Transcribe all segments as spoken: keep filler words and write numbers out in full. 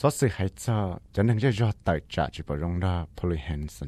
số sự hay cho cho nên do tài trả chỉ bảo rong ra Polly Hansen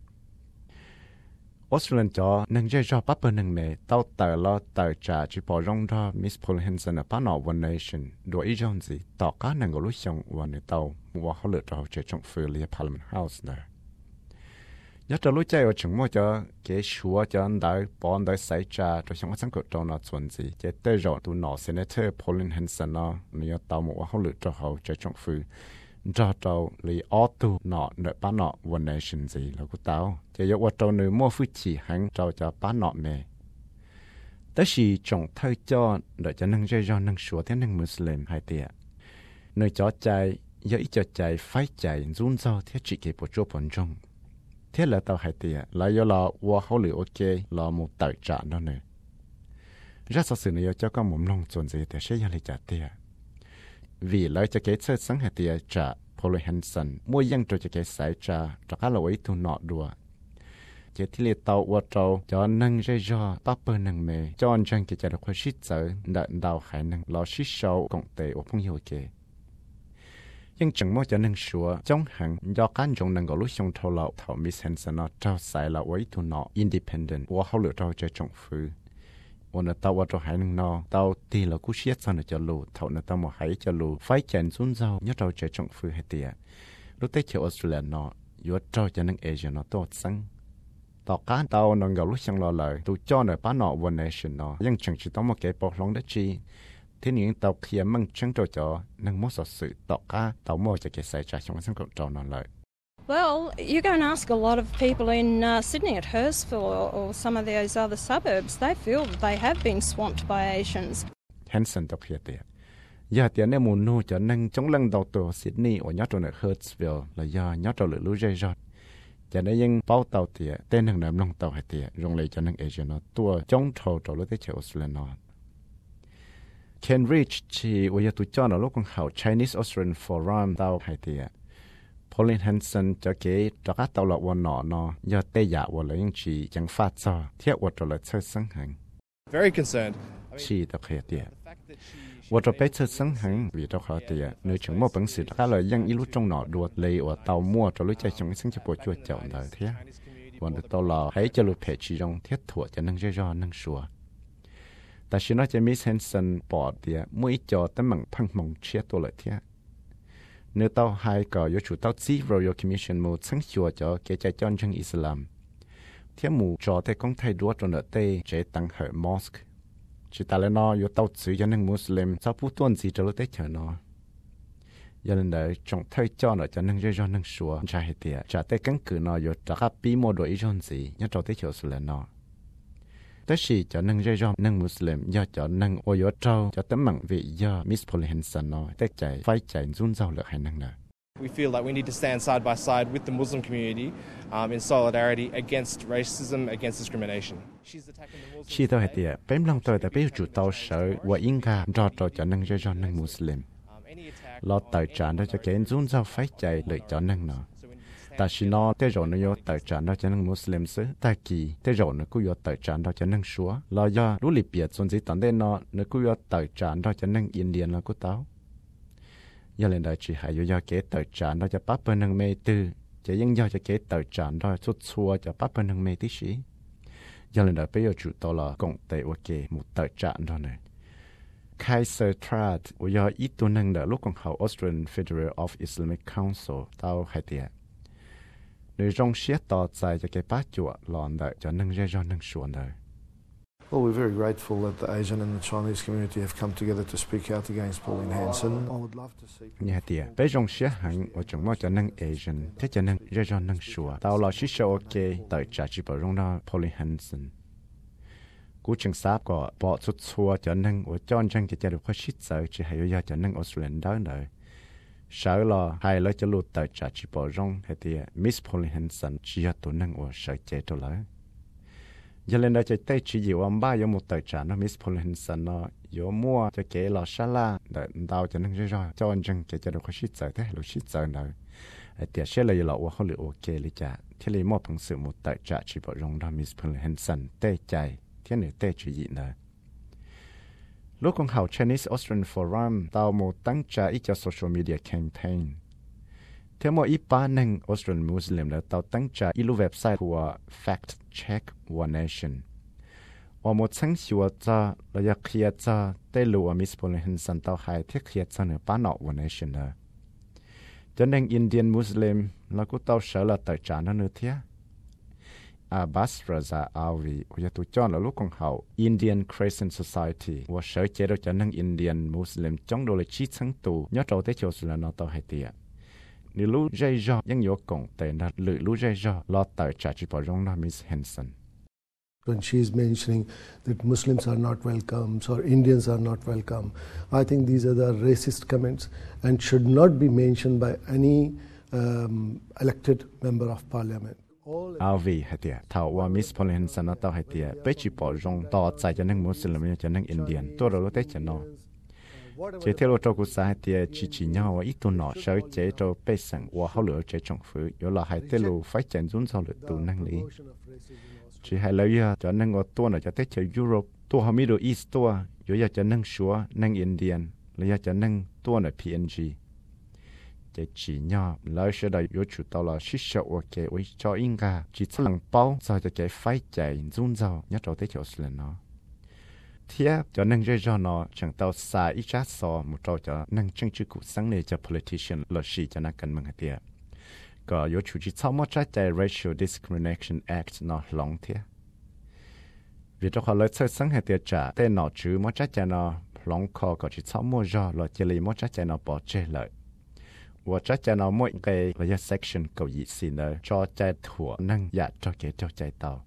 Australian cho nên do bắt bên nâng này tao tài lo tài trả chỉ bảo rong ra Miss Polly Hansen ở Pan One Nation đối ý trong gì tao cá năng lúc xong và người tao mua họ lựa chọn chơi trong Philly Parliament House này nhớ cho lúc chơi ở trường mua cho cái chúa cho anh đại bỏ anh đại xảy ra cho xong sáng cột trong nó chuẩn gì cái tới rồi tụi nó Senator Pauline Hanson nó nhớ tao một họ lựa cho họ chơi trong phu cho tao lấy auto nó nợ bán nó One Nation gì là của tao chỉ có tao nơi mua phu chỉ hàng cho cho bán nó mẹ tới khi trồng thay cho để cho năng chơi cho năng sửa thế năng Muslim hay tiệt nơi cho chạy giờ ít cho chạy phải chạy run rau thế chỉ cái bộ chỗ bận trong thế là tao hay tiệt là do là qua hậu lựa ok là một tài trả đó nữa rất sợ sự này cho con mồm long chuẩn gì để sẽ giao lại trả tiệt vì lấy cho cái sơ sáng hay tiệt trả Polly Hansen mua dân cho cái xảy trả cho các lỗi thu nọ đùa chỉ thì liệt tàu qua tàu cho nâng dây do bắt bơ nâng mề cho anh chàng cái trả được khoa shít giờ đợn đào khải nâng lo shít sâu cộng tệ ở phong hiệu kề nhưng chẳng mua cho nâng sủa trong hàng do cán trong nâng có lúc xong thâu lậu thầu Miss Hansen nó trao sai là ấy thu nọ independent của họ lựa trao cho trọng phứ ôn là tàu cho hải nâng nó tàu thì là cú xiết sao nó cho lù thầu nó tàu một hải cho lù phải chèn xuống dâu nhớ trao cho trọng phứ hay tiệt lúc tới chiều Australia nó yếu trao cho nâng Asia nó tốt sáng tàu cá tàu nó gặp lúc xong lo lời tụ cho nó bán nọ One Nation nó nhưng chẳng chỉ tao một cái bọc lông đất chi thế những tàu kia mang chân trâu cho nâng mốt sự tàu cá tàu mua cho cái xảy ra trong sáng cộng trâu nó lợi. Well, you go and ask a lot of people in uh, Sydney at Hurstville or, or some of those other suburbs, they feel that they have been swamped by Asians. Hansen đọc hiện tiệt. Giờ tiền này muốn nuôi cho nâng chống lăng đầu tàu Sydney ở nhát trâu ở Hurstville là do nhát trâu lửa lũ dây rót. Cho nên những bao tàu tiệt tên hàng nằm long tàu hay tiệt dùng lấy cho nâng Asia nó tua chống trâu trâu lửa tới chiều Australia nó. Ken Rich chỉ bây giờ tụi cho nó lúc con hậu Chinese Australian Forum tàu hay tiệt. Pauline Hanson cho cái cho các tàu lọ quân nọ nó do tây giả của lấy những chỉ chẳng phát cho thiết của cho là chơi sáng hành. Very concerned. Chỉ đặc biệt tiệt. Của cho bé chơi sáng hành vì đó khó tiệt. Nếu chẳng mua bằng sự các lời dân ít lúc trong nọ đuột lấy ở tàu mua cho lúc chơi trong sáng cho bộ chuột chậu đời thế. Còn được tàu lọ hãy cho lúc phải chỉ trong thiết thuộc cho nâng rơi do nâng sủa. Ta chỉ nói cho Miss Hanson bỏ tiệt mỗi cho tấm bằng phăng mong chia tôi lại thế. Nếu tao hai có yếu chủ tao chỉ Royal Commission một sáng chùa cho cái trái chọn trong Islam. Thế mù cho thế công thay đua trong ở đây chế tăng hệ mosque. Chỉ ta lên nó yếu tao chỉ cho nên Muslim sao phụ tuân gì cho lúc tới chờ nó. Giờ lên đấy trong thay cho nó cho nên rơi cho nên sủa trả hết tiệt. Trả tới cắn cử nó yếu trả các bí mô đổi ý chọn gì nhớ cho tới chờ sự lên nó. Tới khi cho nên rơi cho nên Muslim do cho nên ô yếu trâu cho tấm bằng vị do Miss Polly Hansen nói tới chạy phải chạy run rau lựa hay năng nè. We feel like we need to stand side by side with the Muslim community um, in solidarity against racism, against discrimination. She's attacking the Muslims. Khi tôi hay tiệt, bém lòng tôi đã biết chủ tàu sở và yên cả do trâu cho nên rơi cho nên Muslim. Lo tài trạng đó cho kén run rau phải chạy lựa cho nên nọ. Ta chỉ nói tới rồi nó vô tài sản đó cho nên Muslim xứ ta kỳ tới rồi nó cũng vô tài sản đó cho nên xúa là do lũ lì biệt xuân gì tận đây nó nó cũng vô tài sản đó cho nên Indian là của tao giờ lên đây chỉ hay do cái tài sản đó cho bắt bên năng mê tư chỉ những do cho cái tài sản đó xuất xua cho bắt bên năng mê tí sĩ giờ lên đây bây giờ chủ tao là cộng tệ ok một tài sản đó này Kaiser Trad do ít tu năng đã lúc còn học Australian Federal of Islamic Council tao hay tiệt Nếu trong siết tỏ dài cho cái bát chuột lòn đợi cho nâng ra cho nâng xuân đời. Well, we're very grateful that the Asian and the Chinese community have come together to speak out against Pauline Hanson. I would love to see... Nhà tiệt, bé trong siết hẳn ở trong mô cho nâng Asian, thế cho nâng ra cho nâng xuân. Tao là siết sâu ok, đợi trả chỉ bảo rong ra Pauline Hanson. Cú chừng sáp có bỏ xuất xua cho nâng ở cho chân cái cha được khoa siết sợ chỉ hay do cho nâng Australian đó đời. Sợ là hai lời cho lụt tại trả chỉ bỏ rong hay thì Miss Polly Hansen chỉ là tụi năng ở sợ chế cho lỡ. Giờ lên đây chạy tay chỉ dịu ông ba có một tài trả nó Miss Polly Hansen nó có mua cho kế là sala để đào cho năng rồi cho anh chăng cái cho được khói xịt sợ thế lúc xịt sợ nữa. Thì sẽ là là họ lựa ok lý trả. Thế là mua bằng sự một tài trả chỉ bỏ rong đó Miss Polly Hansen tê chạy thế này tê chỉ gì nữa. lúc con hậu Chinese Australian Forum tao một tăng trả ít cho social media campaign theo một ít ba nâng Australian Muslim là tao tăng trả ít lưu website của Fact Check One Nation và một sáng sủa cho là ya kia cho tây lúa Miss Pauline Hanson tao hai thiết kia cho nửa ba nọ One Nation đó cho nên Indian Muslim là cũng tao sợ là tài trả nó nữa thế Abbas Raza Alvi và tụi cho là lúc con hậu Indian Crescent Society và sở chế độ cho nên Indian Muslim trong đó là chỉ sáng tù nhớ trâu tới chỗ là nó tao hay tiệt nếu lúc dây dò những yếu cộng tên là lựa lúc dây dò lo tài trả chỉ bảo rong nó Miss Hanson. When she is mentioning that Muslims are not welcome or Indians are not welcome, I think these are the racist comments and should not be mentioned by any um, elected member of parliament. Alvi hay tiệt thảo và Miss Pauline Hanson nó tao hay tiệt bé chỉ bảo rong to tại cho nên Muslim cho nên Indian tôi rồi tới cho nó chỉ theo lộ cho cuộc sống thì chỉ chỉ nhau và ít tuần nọ sở chế cho bê sẵn và hậu lửa chế trọng phứ yếu là hai theo lộ phải chèn run sau lửa tù năng lý chỉ hai lấy cho năng ở tuần ở cho tới chơi Europe tuần họ Middle East tuần yếu cho năng Sure năng Indian lấy cho năng tuần ở pê en giê chỉ chỉ nhau lấy sẽ đại yếu chủ tàu là xí sợ và cái với cho Inga chỉ chỉ lần bao sau cho cái phải chạy run sau nhớ cho tới chỗ là nó thiếp cho nên dễ cho nó chẳng tao xa ít chát so một trò cho nên chân chữ cụ sáng này cho politician là gì cho nó cần mừng thiếp có yếu chủ chỉ sau một trái chạy Racial Discrimination Act nó lòng thiếp vì cho họ lấy sơ sáng hay thiếp trả tên nó chữ một trái chạy nó lòng khó có chỉ sau một do là chỉ lấy một trái chạy nó bỏ chế lợi và trái chạy nó mỗi cái là section cầu dị xin nữa cho chạy thua năng dạ cho cái cho chạy tàu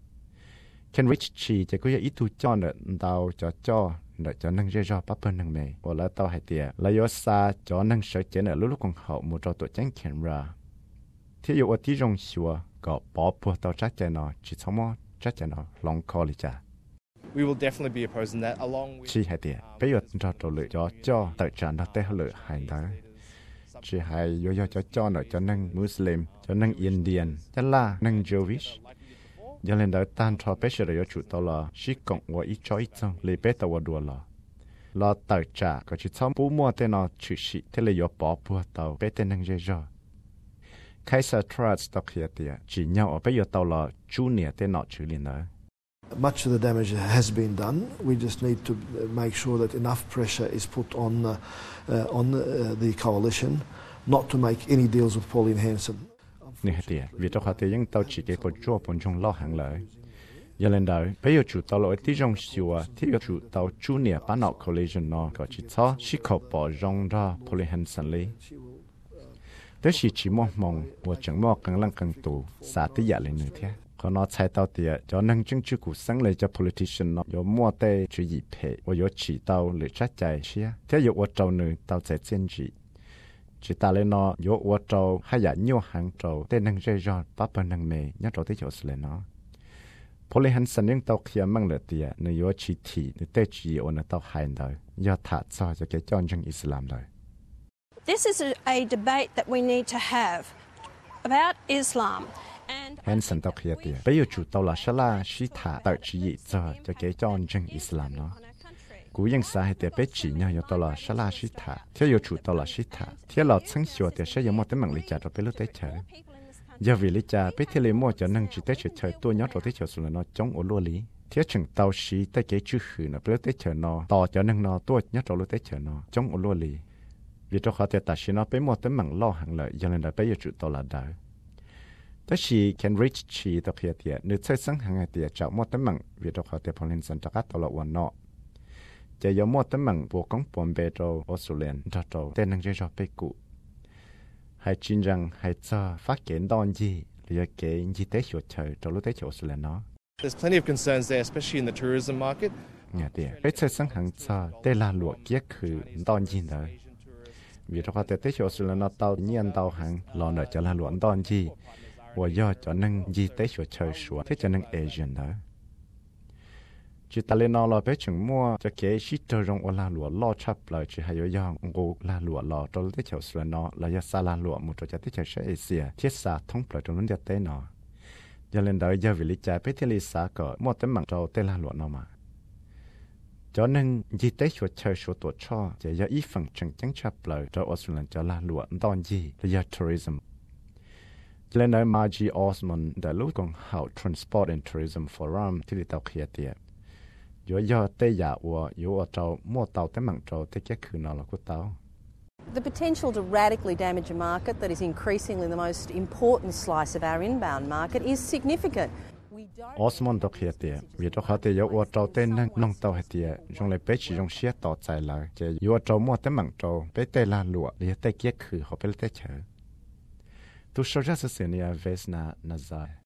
Ken Rich chỉ chỉ có ít thu cho nữa tao cho cho để cho năng dễ cho bắp bên năng mày và là tao hay tiệt là do xa cho năng sở chế nữa lúc lúc còn hậu một trò tổ chức camera thì dụ ở tí trong xua có bỏ bùa tao chắc chắn nó chỉ xong mà chắc chắn nó long call cha We will definitely be opposing that along with chỉ hay tiệt bây giờ cho trò lựa cho cho tự trả nó tới lựa hay đó chỉ hay do do cho cho nữa cho năng Muslim cho năng Indian cho là năng Jewish giờ lên đó tan cho bé sẽ được chủ tàu là chỉ cộng và ít cho ít trong lấy bé tàu đua là là tài trả có chỉ xong bố mua tên nó chữ sĩ thế là do bỏ bùa tàu bé tên năng dễ dàng Kaiser Trust tàu kia thì chỉ nhau ở bé giờ tàu là junior tên nó chữ liền đó Much of the damage has been done. We just need to make sure that enough pressure is put on uh, uh, on uh, the coalition not to make any deals with Pauline Hanson. Nè tiệt, vì trong họ thì những tàu chỉ cái bộ chúa bọn chúng lo hàng lợi. Giờ lên đó, bây giờ chủ tàu lỗi tí trong xưa, thì chủ tàu junior bán nọ collision nó có chỉ cho chỉ có bỏ rong ra Pauline Hanson lý. Tới chỉ chỉ mong mong, và chẳng mong càng lăng càng tù, xả tới dạ lên nữa thế. Còn nó chạy tàu tiệt, cho năng chứng chữ cụ sáng lấy cho politician nó, có mua tê chữ gì phê, và có chỉ tàu lựa trách chạy xia. Thế giờ ở trâu nữa, tàu chạy trên gì. Chỉ ta lên nó yếu ở trâu hay là nhiều hàng trâu tên năng dây dọn bắp bên năng mề nhớ trâu tới chỗ xử lên nó. Pauline Hanson những tàu kia mang lợi tiệt nếu yếu chỉ thị nếu tế chỉ ở nó tàu hành đời do thả cho cho cái chọn dân Islam đời. This is a, a debate that we need to have about Islam. Hanson tàu kia tiệt bây giờ chủ tàu là Shala chỉ thả tự chỉ cho cho cái chọn dân Islam nó. Cú yên xã hay tiệt bé chỉ nhau yếu tàu là Shala chỉ thả theo yếu chủ tàu là chỉ thả theo lọt sáng sủa tiệt sẽ có một tấm bằng lý trả cho bé lúc tới chờ. Giờ vì lý trả bé theo lý mua cho năng chỉ tới chờ chờ tôi nhớ rồi tới chờ xuống là nó chống ở lúa lý theo chừng tàu xí tới cái chữ khử nó bé lúc tới chờ nó tỏ cho năng nó tôi nhớ rồi lúc tới chờ nó chống ở lúa lý vì cho họ tiệt ta xí nó bé một tấm bằng lo hàng lợi giờ nên là bé yếu chủ tàu là đỡ. Tới khi Ken Rich chỉ tàu kia tiệt nếu chơi sáng hàng ngày tiệt chọn một tấm bằng vì cho họ tiệt Pauline Hanson cho các tàu là quan nọ. Chỉ có một tấm bằng bộ công bồn bê trâu Australia cho trâu tên năng dễ cho bê cụ. Hãy chính rằng hãy cho phát triển đòn gì là cái gì tế hiệu trời cho lúc tế hiệu Australia nó. There's plenty of concerns there, especially in the tourism market. Nghe tiệt, bây giờ sáng hàng cho tế là lụa kia khử đòn gì đó. Vì cho họ tế tế hiệu Australia nó tàu nhiên tàu hàng lo nợ cho là lụa đòn gì và do cho năng gì tế hiệu trời xuống thế cho năng Asian đó. Chỉ ta lên nó là bé chừng mua cho cái shit cho rong ở la lụa lo chắp lại chỉ hay ở yang ngô la lụa lo cho tới chiều sườn nó là do sa la lụa một cho tới chiều sẽ Asia thiết sa thông lại trong vấn đề tế nó giờ lên đó giờ vì lý giải bé thiết lý sa có một tấm bằng cho tên la lụa nó mà cho nên di tế chuột chơi chuột tổ cho chỉ do ít phần chân chẳng chấp lời cho Australia cho là lụa đòn gì là do tourism. Cho nên nói Margie Osmond đã lúc còn hậu Transport and Tourism Forum thì tàu kia tiệt. Do do tế giả của do ở trâu mua tàu tới mảng trâu tới cái khử nào là của tàu. The potential to radically damage a market that is increasingly the most important slice of our inbound market is significant. Osmond đọc hiện tiệt, vì đó họ tiệt ở trâu tên năng nông tàu hiện tiệt, trong lại bé chỉ trong xe tàu chạy lại, chỉ ở trâu mua tới mảng trâu, bé tê la lụa, để tới cái khử họ bé tới chở. Tu số ra sự này về na na dài.